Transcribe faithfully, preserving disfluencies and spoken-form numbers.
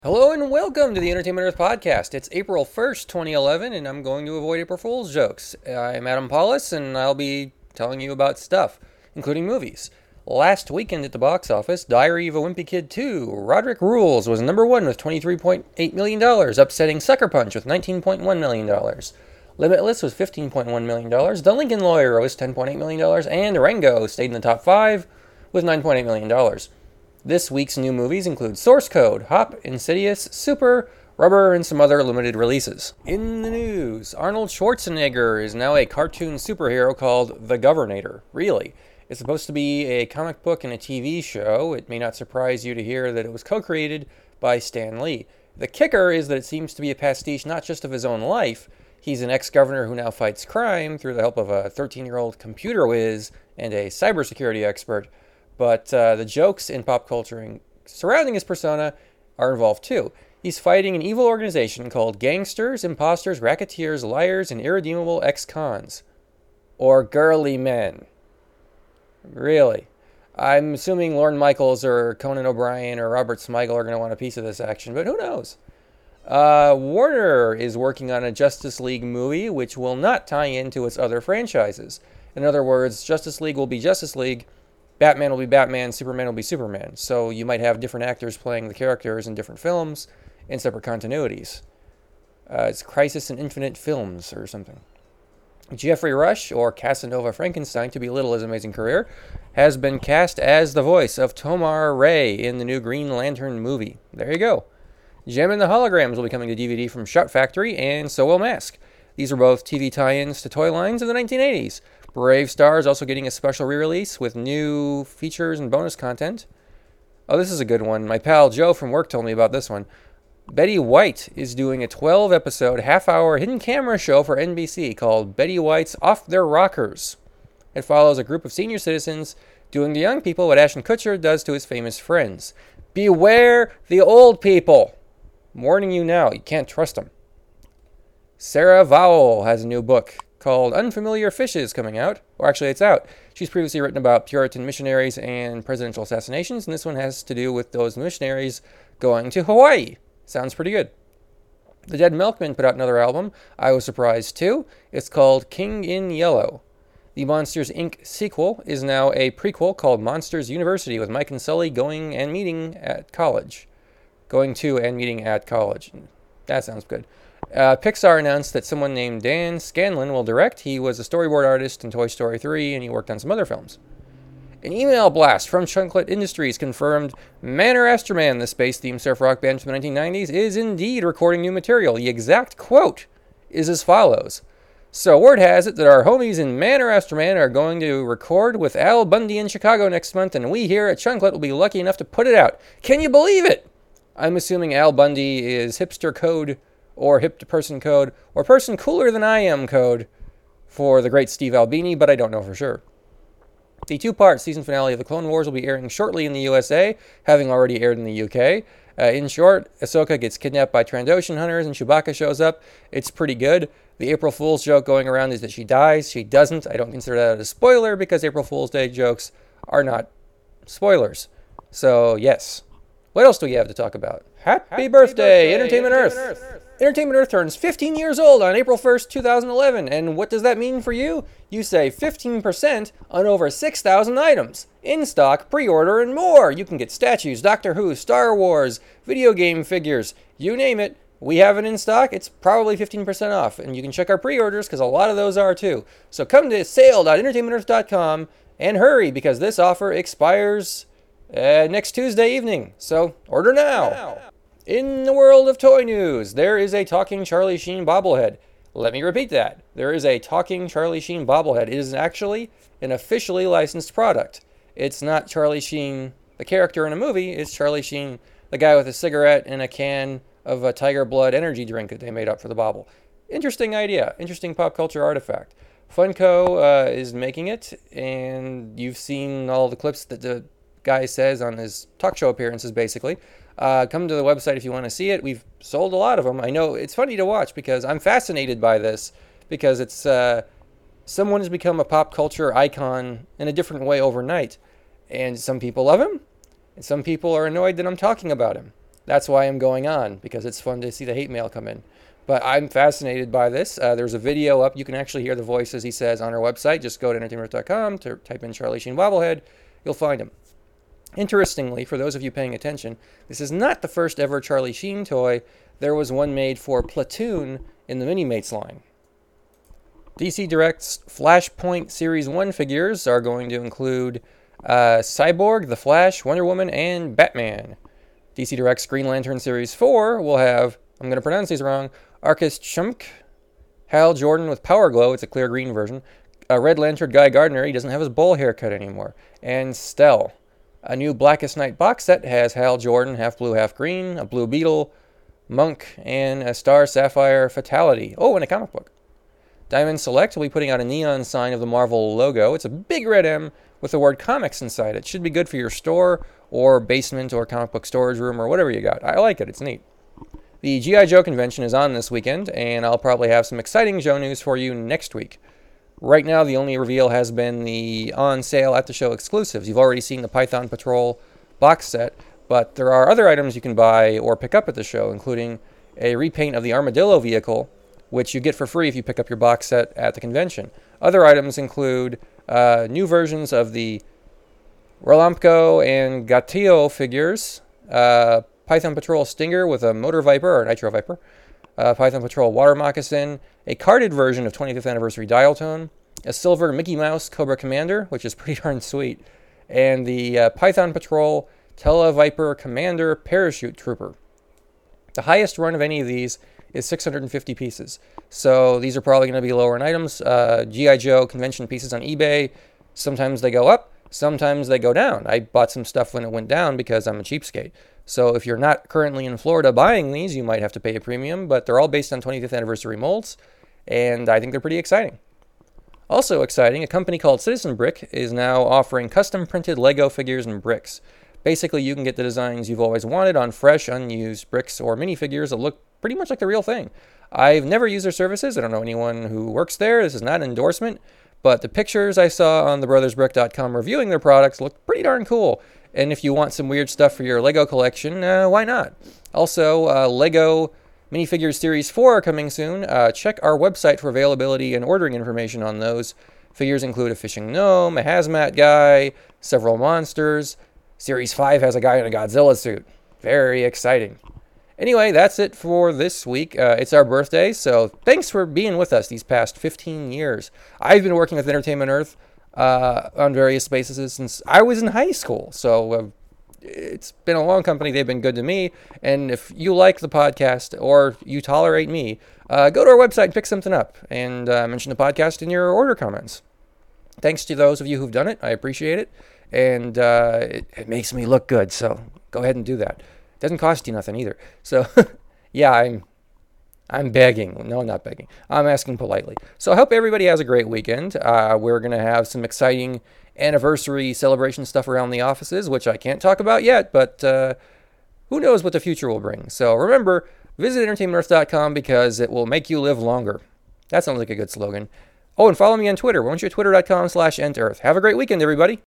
Hello and welcome to the Entertainment Earth Podcast. It's April first, twenty eleven, and I'm going to avoid April Fool's jokes. I'm Adam Paulus, and I'll be telling you about stuff, including movies. Last weekend at the box office, Diary of a Wimpy Kid two, Roderick Rules was number one with twenty-three point eight million dollars, upsetting Sucker Punch with nineteen point one million dollars. Limitless was fifteen point one million dollars, The Lincoln Lawyer was ten point eight million dollars, and Rango stayed in the top five with nine point eight million dollars. This week's new movies include Source Code, Hop, Insidious, Super, Rubber, and some other limited releases. In the news, Arnold Schwarzenegger is now a cartoon superhero called The Governator. Really. It's supposed to be a comic book and a T V show. It may not surprise you to hear that it was co-created by Stan Lee. The kicker is that it seems to be a pastiche not just of his own life. He's an ex-governor who now fights crime through the help of a thirteen-year-old computer whiz and a cybersecurity expert. But uh, the jokes in pop culture surrounding his persona are involved too. He's fighting an evil organization called Gangsters, Imposters, Racketeers, Liars, and Irredeemable Ex-Cons. Or Girly Men. Really. I'm assuming Lorne Michaels or Conan O'Brien or Robert Smigel are going to want a piece of this action, but who knows? Uh, Warner is working on a Justice League movie which will not tie into its other franchises. In other words, Justice League will be Justice League, Batman will be Batman, Superman will be Superman. So you might have different actors playing the characters in different films in separate continuities. Uh, it's Crisis in Infinite Films or something. Jeffrey Rush, or Casanova Frankenstein, to belittle his amazing career, has been cast as the voice of Tomar-Ray in the new Green Lantern movie. There you go. Jem and the Holograms will be coming to D V D from Shout Factory, and so will Mask. These are both T V tie-ins to toy lines in the nineteen eighties. Brave Star is also getting a special re-release with new features and bonus content. Oh, this is a good one. My pal Joe from work told me about this one. Betty White is doing a twelve-episode, half-hour hidden camera show for N B C called Betty White's Off Their Rockers. It follows a group of senior citizens doing to young people what Ashton Kutcher does to his famous friends. Beware the old people! I'm warning you now, you can't trust them. Sarah Vowell has a new book called Unfamiliar Fishes coming out. Or actually, it's out. She's previously written about Puritan missionaries and presidential assassinations, and this one has to do with those missionaries going to Hawaii. Sounds pretty good. The Dead Milkmen put out another album. I was surprised too. It's called King in Yellow. The Monsters, Incorporated sequel is now a prequel called Monsters University with Mike and Sully going and meeting at college. Going to and meeting at college. That sounds good. Uh, Pixar announced that someone named Dan Scanlon will direct. He was a storyboard artist in Toy Story three, and he worked on some other films. An email blast from Chunklet Industries confirmed Manor Astroman, the space-themed surf rock band from the nineteen nineties, is indeed recording new material. The exact quote is as follows. So word has it that our homies in Manor Astroman are going to record with Al Bundy in Chicago next month, and we here at Chunklet will be lucky enough to put it out. Can you believe it? I'm assuming Al Bundy is hipster code or hip to person code, or person cooler than I am code for the great Steve Albini, but I don't know for sure. The two-part season finale of The Clone Wars will be airing shortly in the U S A, having already aired in the U K. Uh, in short, Ahsoka gets kidnapped by Trandoshan hunters and Chewbacca shows up. It's pretty good. The April Fool's joke going around is that she dies. She doesn't. I don't consider that a spoiler because April Fool's Day jokes are not spoilers. So, yes. What else do we have to talk about? Happy, Happy birthday, birthday, Entertainment, Entertainment Earth. Earth! Entertainment Earth turns fifteen years old on April first, twenty eleven. And what does that mean for you? You save fifteen percent on over six thousand items. In stock, pre-order, and more. You can get statues, Doctor Who, Star Wars, video game figures, you name it. We have it in stock. It's probably fifteen percent off. And you can check our pre-orders because a lot of those are too. So come to sale dot entertainment earth dot com and hurry because this offer expires uh, next Tuesday evening. So order now. now. In the world of toy news, there is a talking Charlie Sheen bobblehead. Let me repeat that. There is a talking Charlie Sheen bobblehead. It is actually an officially licensed product. It's not Charlie Sheen, the character in a movie. It's Charlie Sheen, the guy with a cigarette and a can of a Tiger Blood energy drink that they made up for the bobble. Interesting idea. Interesting pop culture artifact. Funko uh, is making it, and you've seen all the clips that the guy says on his talk show appearances, basically. Uh, come to the website if you want to see it. We've sold a lot of them. I know it's funny to watch because I'm fascinated by this because it's uh, someone has become a pop culture icon in a different way overnight. And some people love him, and some people are annoyed that I'm talking about him. That's why I'm going on, because it's fun to see the hate mail come in. But I'm fascinated by this. Uh, there's a video up. You can actually hear the voices he says on our website. Just go to entertainment dot com to type in Charlie Sheen Bobblehead. You'll find him. Interestingly, for those of you paying attention, this is not the first ever Charlie Sheen toy. There was one made for Platoon in the Mini-Mates line. D C Direct's Flashpoint Series one figures are going to include uh, Cyborg, The Flash, Wonder Woman, and Batman. D C Direct's Green Lantern Series four will have, I'm going to pronounce these wrong, Arcus Chumk, Hal Jordan with Power Glow, it's a clear green version, a Red Lantern Guy Gardner, he doesn't have his bowl haircut anymore, and Stell. A new Blackest Night box set has Hal Jordan, half blue, half green, a Blue Beetle, Monk, and a Star Sapphire Fatality. Oh, and a comic book. Diamond Select will be putting out a neon sign of the Marvel logo. It's a big red M with the word comics inside. It should be good for your store or basement or comic book storage room or whatever you got. I like it. It's neat. The G I. Joe convention is on this weekend, and I'll probably have some exciting Joe news for you next week. Right now, the only reveal has been the on sale at the show exclusives. You've already seen the Python Patrol box set, but there are other items you can buy or pick up at the show, including a repaint of the Armadillo vehicle, which you get for free if you pick up your box set at the convention. Other items include uh, new versions of the Rolamco and Gatillo figures, uh, Python Patrol Stinger with a Motor Viper or Nitro Viper, uh, Python Patrol Water Moccasin, a carded version of twenty-fifth Anniversary Dial Tone, a silver Mickey Mouse Cobra Commander, which is pretty darn sweet, and the uh, Python Patrol Tele Viper Commander Parachute Trooper. The highest run of any of these is six hundred fifty pieces. So these are probably going to be lower in items. Uh, G I. Joe convention pieces on eBay, sometimes they go up, sometimes they go down. I bought some stuff when it went down because I'm a cheapskate. So if you're not currently in Florida buying these, you might have to pay a premium, but they're all based on twenty-fifth anniversary molds, and I think they're pretty exciting. Also exciting, a company called Citizen Brick is now offering custom printed Lego figures and bricks. Basically, you can get the designs you've always wanted on fresh, unused bricks or minifigures that look pretty much like the real thing. I've never used their services. I don't know anyone who works there. This is not an endorsement, but the pictures I saw on the brothers brick dot com reviewing their products look pretty darn cool. And if you want some weird stuff for your Lego collection, uh, why not? Also, uh, Lego Minifigures Series four are coming soon. Uh, check our website for availability and ordering information on those. Figures include a fishing gnome, a hazmat guy, several monsters. Series five has a guy in a Godzilla suit. Very exciting. Anyway, that's it for this week. Uh, it's our birthday, so thanks for being with us these past fifteen years. I've been working with Entertainment Earth uh, on various bases since I was in high school, so uh, it's been a long company. They've been good to me, and if you like the podcast or you tolerate me, uh, go to our website and pick something up and uh, mention the podcast in your order comments. Thanks to those of you who've done it. I appreciate it, and uh, it, it makes me look good, so go ahead and do that. Doesn't cost you nothing either. So, yeah, I'm I'm begging. No, I'm not begging. I'm asking politely. So I hope everybody has a great weekend. Uh, we're going to have some exciting anniversary celebration stuff around the offices, which I can't talk about yet, but uh, who knows what the future will bring. So remember, visit entertainment earth dot com because it will make you live longer. That sounds like a good slogan. Oh, and follow me on Twitter. Why don't you at twitter dot com slash entearth. Have a great weekend, everybody.